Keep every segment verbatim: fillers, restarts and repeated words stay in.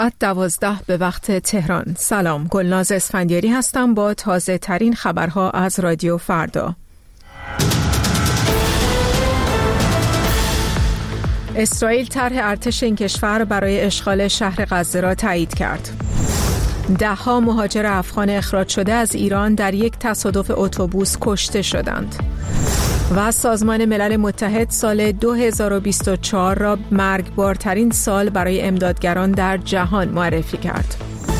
ساعت دوازده به وقت تهران. سلام، گلناز اسفندیاری هستم با تازه ترین خبرها از رادیو فردا. اسرائیل طرح ارتش این کشور برای اشغال شهر غزه را تایید کرد. ده ها مهاجر افغان اخراج شده از ایران در یک تصادف اتوبوس کشته شدند. و سازمان ملل متحد سال دو هزار و بیست و چهار را مرگبارترین سال برای امدادگران در جهان معرفی کرد.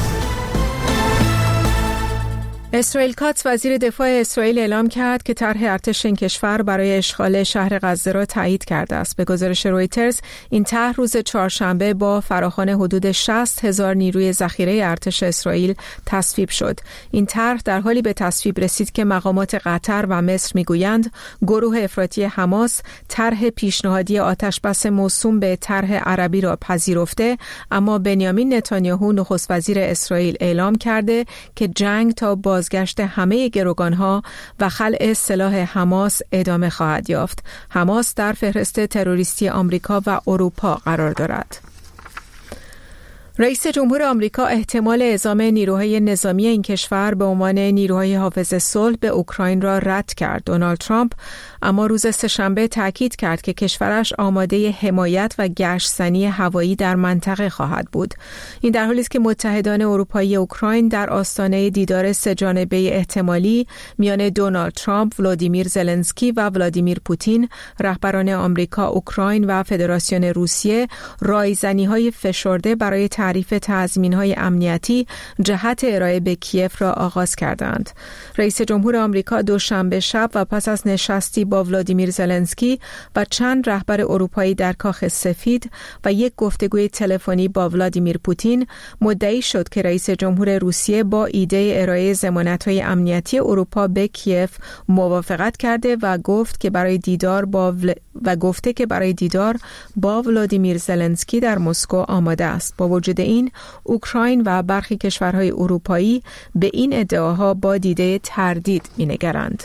اسرائیل کاتس وزیر دفاع اسرائیل اعلام کرد که طرح ارتش این کشور برای اشغال شهر غزه را تایید کرده است. به گزارش رویترز این طرح روز چهارشنبه با فراخوان حدود شصت هزار نیروی ذخیره ارتش اسرائیل تصویب شد. این طرح در حالی به تصویب رسید که مقامات قطر و مصر میگویند گروه افراطی حماس طرح پیشنهادی آتشبس موسوم به طرح عربی را پذیرفته، اما بنیامین نتانیاهو نخست وزیر اسرائیل اعلام کرده که جنگ تا با بازگشت همه گروگانها و خلع سلاح حماس ادامه خواهد یافت. حماس در فهرست تروریستی آمریکا و اروپا قرار دارد. رئیس جمهور آمریکا احتمال اعزام نیروهای نظامی این کشور به عنوان نیروهای حافظ صلح به اوکراین را رد کرد. دونالد ترامپ اما روز سه‌شنبه تاکید کرد که کشورش آماده حمایت و گشت‌زنی هوایی در منطقه خواهد بود. این در حالی است که متحدان اروپایی اوکراین در آستانه دیدار سه‌جانبه احتمالی میان دونالد ترامپ، ولادیمیر زلنسکی و ولادیمیر پوتین، رهبران آمریکا، اوکراین و فدراسیون روسیه، رایزنی‌های فشرده برای تعریف تضمین‌های امنیتی جهت ارائه به کیف را آغاز کردند. رئیس جمهور آمریکا دوشنبه شب و پس از نشستی با ولادیمیر زلنسکی و چند رهبر اروپایی در کاخ سفید و یک گفتگوی تلفنی با ولادیمیر پوتین مدعی شد که رئیس جمهور روسیه با ایده ارائه ضمانت‌های امنیتی اروپا به کیف موافقت کرده و گفت که برای دیدار با ول... و گفته که برای دیدار با ولادیمیر زلنسکی در مسکو آماده است. با وجود این، اوکراین و برخی کشورهای اروپایی به این ادعاها با دیده تردید می‌نگرند.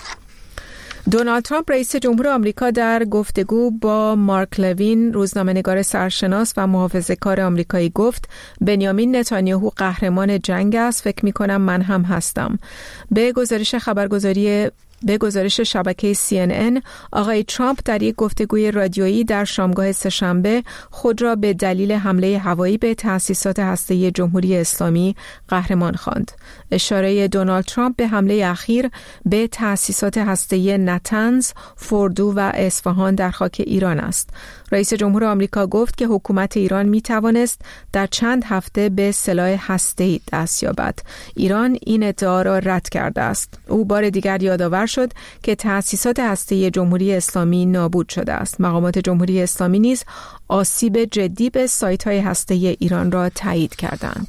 دونالد ترامپ رئیس جمهور آمریکا در گفتگو با مارک لوین، روزنامه‌نگار سرشناس و محافظه‌کار آمریکایی گفت بنیامین نتانیاهو قهرمان جنگ است، فکر می‌کنم من هم هستم. به گزارش خبرگزاری به گزارش شبکه سی ان ان، آقای ترامپ در یک گفتگوی رادیویی در شامگاه سه‌شنبه خود را به دلیل حمله هوایی به تأسیسات هسته‌ای جمهوری اسلامی قهرمان خواند. اشاره دونالد ترامپ به حمله اخیر به تأسیسات هسته‌ای نتنز، فوردو و اصفهان در خاک ایران است. رئیس جمهور آمریکا گفت که حکومت ایران می توانست در چند هفته به سلاح هسته‌ای دست یابد. ایران این ادعا را رد کرده است. او بار دیگر یادآور شد که تأسیسات هسته‌ای جمهوری اسلامی نابود شده است. مقامات جمهوری اسلامی نیز آسیب جدی به سایت‌های هسته‌ای ایران را تایید کردند.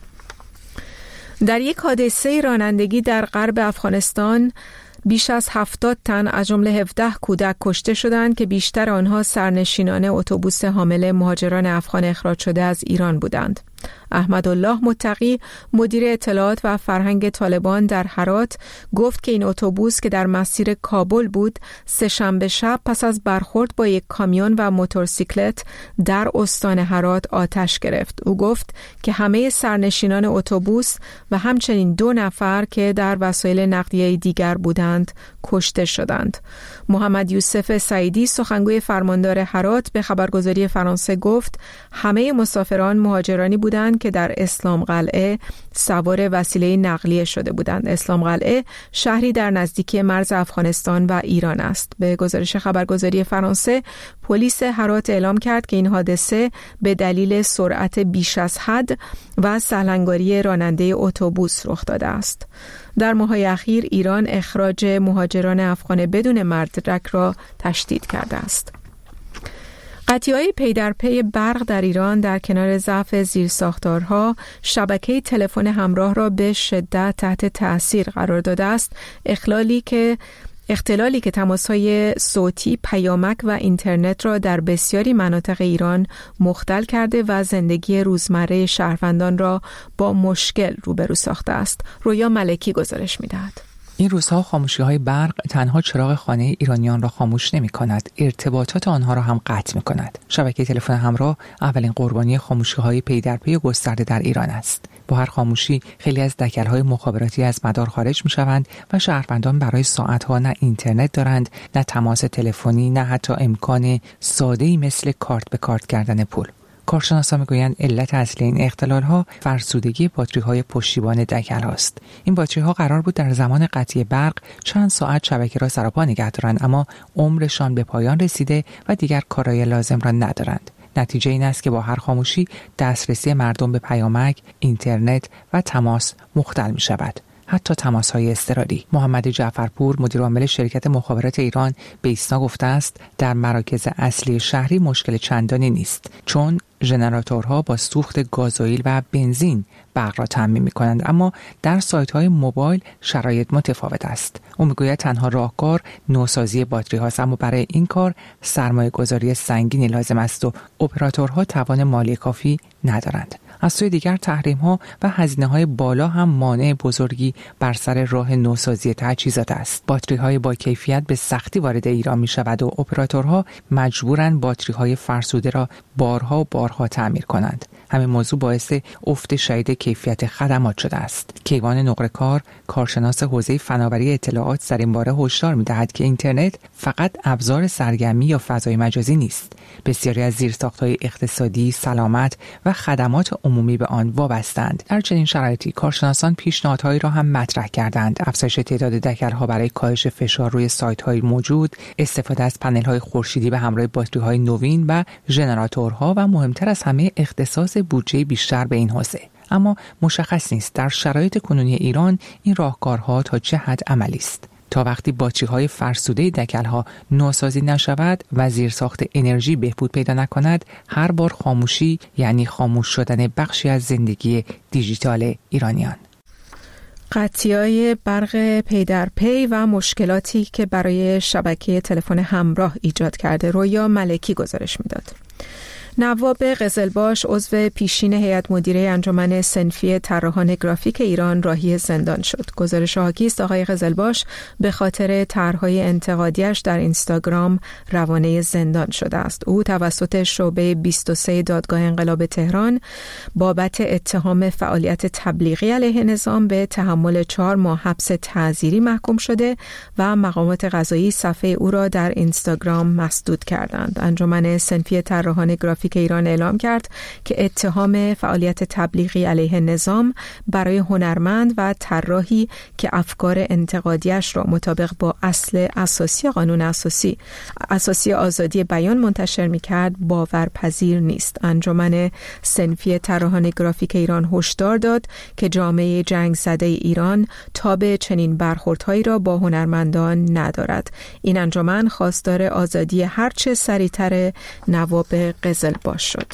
در یک حادثه رانندگی در غرب افغانستان بیش از هفتاد تن از جمله هفده کودک کشته شدند که بیشتر آنها سرنشینان اتوبوس حامل مهاجران افغان اخراج شده از ایران بودند. احمدالله متقی، مدیر اطلاعات و فرهنگ طالبان در هرات، گفت که این اتوبوس که در مسیر کابل بود، سه‌شنبه شب پس از برخورد با یک کامیون و موتورسیکلت در استان هرات آتش گرفت. او گفت که همه سرنشینان اتوبوس و همچنین دو نفر که در وسایل نقلیه دیگر بودند کشته شدند. محمد یوسف سعیدی، سخنگوی فرماندار هرات، به خبرگزاری فرانسه گفت همه مسافران مهاجرانی بودند که در اسلام قلعه سوار وسیله نقلیه شده بودند. اسلام قلعه شهری در نزدیکی مرز افغانستان و ایران است. به گزارش خبرگزاری فرانسه، پلیس هرات اعلام کرد که این حادثه به دلیل سرعت بیش از حد و سهلنگاری راننده اتوبوس رخ داده است. در ماه‌های اخیر ایران اخراج مهاجران افغان بدون مدرک را تشدید کرده است. قطعی‌های پی در پی برق در ایران در کنار ضعف زیرساختارها شبکه تلفن همراه را به شدت تحت تأثیر قرار داده است. اخلالی که اختلالی که تماس‌های صوتی، پیامک و اینترنت را در بسیاری مناطق ایران مختل کرده و زندگی روزمره شهروندان را با مشکل روبرو ساخته است. رویا ملکی گزارش می‌دهد. این روزها خاموشی‌های برق تنها چراغ خانه ایرانیان را خاموش نمی‌کند، ارتباطات آنها را هم قطع می‌کند. شبکه تلفن همراه اولین قربانی خاموشی‌های پی در پی گسترده در ایران است. با هر خاموشی خیلی از دکل‌های مخابراتی از مدار خارج می‌شوند و شهروندان برای ساعت‌ها نه اینترنت دارند، نه تماس تلفنی، نه حتی امکان ساده‌ای مثل کارت به کارت کردن پول. کارشناسان میگویند علت اصلی این اختلال‌ها فرسودگی باتری‌های پشتیبان دکل هاست. این باتری‌ها قرار بود در زمان قطعی برق چند ساعت شبکه را سراپا نگه دارند، اما عمرشان به پایان رسیده و دیگر کارای لازم را ندارند. نتیجه این است که با هر خاموشی دسترسی مردم به پیامک، اینترنت و تماس مختل می‌شود. حتی تماس‌های اضطراری. محمد جعفرپور مدیر عامل شرکت مخابرات ایران به ایسنا گفته است در مراکز اصلی شهری مشکل چندانی نیست، چون ژنراتورها با سوخت گازوئیل و بنزین برق را تامین می‌کنند، اما در سایت‌های موبایل شرایط متفاوت است. او می‌گوید تنها راهکار نوسازی باتری هاست، اما برای این کار سرمایه‌گذاری سنگینی لازم است و اپراتورها توان مالی کافی ندارند. از سوی دیگر تحریم‌ها و هزینه‌های بالا هم مانع بزرگی بر سر راه نوسازی تجهیزات است. باتری‌های با کیفیت به سختی وارد ایران می‌شود و اپراتورها مجبورند باتری‌های فرسوده را بارها و بارها تعمیر کنند. همین موضوع باعث افت شدید کیفیت خدمات شده است. کیوان نقره‌کار، کارشناس حوزه فناوری اطلاعات، در این باره هشدار می‌دهد که اینترنت فقط ابزار سرگرمی یا فضای مجازی نیست. بسیاری از زیرساخت‌های اقتصادی، سلامت و خدمات عمومی به آن وابستند. در چنین شرایطی کارشناسان پیشنهادهایی را هم مطرح کردند: افزایش تعداد دکل‌ها برای کاهش فشار روی سایت‌های موجود، استفاده از پنل‌های خورشیدی به همراه باتری‌های نوین و ژنراتورها و مهمتر از همه اختصاص بودجه بیشتر به این حوزه. اما مشخص نیست در شرایط کنونی ایران این راهکارها تا چه حد عملی است. تا وقتی باتری‌های فرسوده دکل‌ها نوسازی نشود و زیرساخت انرژی بهبود پیدا نکند، هر بار خاموشی یعنی خاموش شدن بخشی از زندگی دیجیتال ایرانیان. قطعی‌های برق پی در پی و مشکلاتی که برای شبکه تلفن همراه ایجاد کرده، رویا ملکی گزارش میداد. نواب قزلباش عضو پیشین هیئت مدیره انجمن صنفی طراحان گرافیک ایران راهی زندان شد. گزارش حاکی است آقای قزلباش به خاطر طرح‌های انتقادیش در اینستاگرام روانه زندان شده است. او توسط شعبه بیست و سه دادگاه انقلاب تهران بابت اتهام فعالیت تبلیغی علیه نظام به تحمل چهار ماه حبس تعزیری محکوم شده و مقامات قضایی صفحه او را در اینستاگرام مسدود کردند. انجمن صنفی طراحان گرافیک که ایران اعلام کرد که اتهام فعالیت تبلیغی علیه نظام برای هنرمند و طراحی که افکار انتقادیش را مطابق با اصل اساسی قانون اساسی اساسی آزادی بیان منتشر می‌کرد باورپذیر نیست. انجمن صنفی طراحان گرافیک ایران هشدار داد که جامعه جنگ زده ایران تاب چنین برخوردهایی را با هنرمندان ندارد. این انجمن خواستار آزادی هرچه سریعتر نواب قزل باش شد.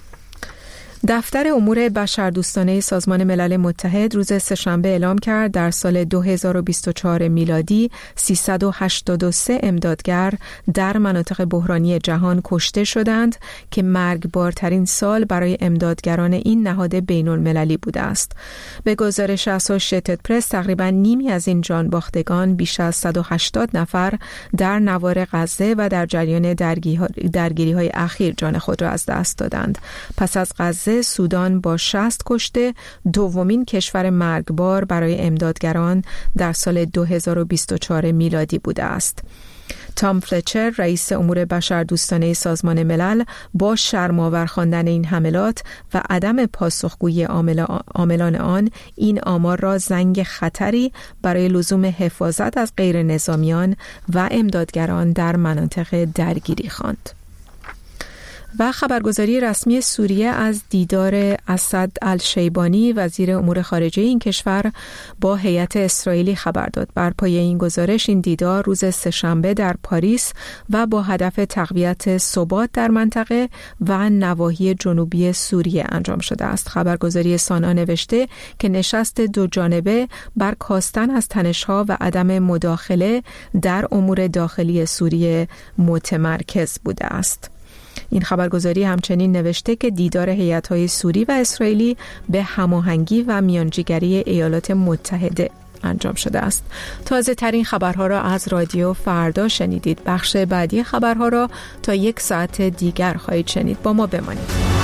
دفتر امور بشردوستانه سازمان ملل متحد روز سه‌شنبه اعلام کرد در سال دو هزار و بیست و چهار میلادی سیصد و هشتاد و سه امدادگر در مناطق بحرانی جهان کشته شدند که مرگبارترین سال برای امدادگران این نهاد بین المللی بوده است. به گزارش اسوشییتد پرس تقریبا نیمی از این جانباختگان بیش از صد و هشتاد نفر در نوار غزه و در جریان درگیری‌های اخیر جان خود را از دست دادند. پس از غزه سودان با شصت کشته دومین کشور مرگبار برای امدادگران در سال دو هزار و بیست و چهار میلادی بوده است. تام فلچر رئیس امور بشردوستانه سازمان ملل با شرم‌آور خواندن این حملات و عدم پاسخگویی عاملان آن این آمار را زنگ خطری برای لزوم حفاظت از غیر نظامیان و امدادگران در مناطق درگیری خواند. و خبرگزاری رسمی سوریه از دیدار اسد الشیبانی وزیر امور خارجه این کشور با هیئت اسرائیلی خبر داد. بر پایه این گزارش این دیدار روز سه‌شنبه در پاریس و با هدف تقویت ثبات در منطقه و نواحی جنوبی سوریه انجام شده است. خبرگزاری سانا نوشته که نشست دو جانبه بر کاستن از تنش‌ها و عدم مداخله در امور داخلی سوریه متمرکز بوده است. این خبرگزاری همچنین نوشته که دیدار هیئت‌های سوری و اسرائیلی به هماهنگی و میانجیگری ایالات متحده انجام شده است. تازه ترین خبرها را از رادیو فردا شنیدید. بخش بعدی خبرها را تا یک ساعت دیگر خواهید شنید. با ما بمانید.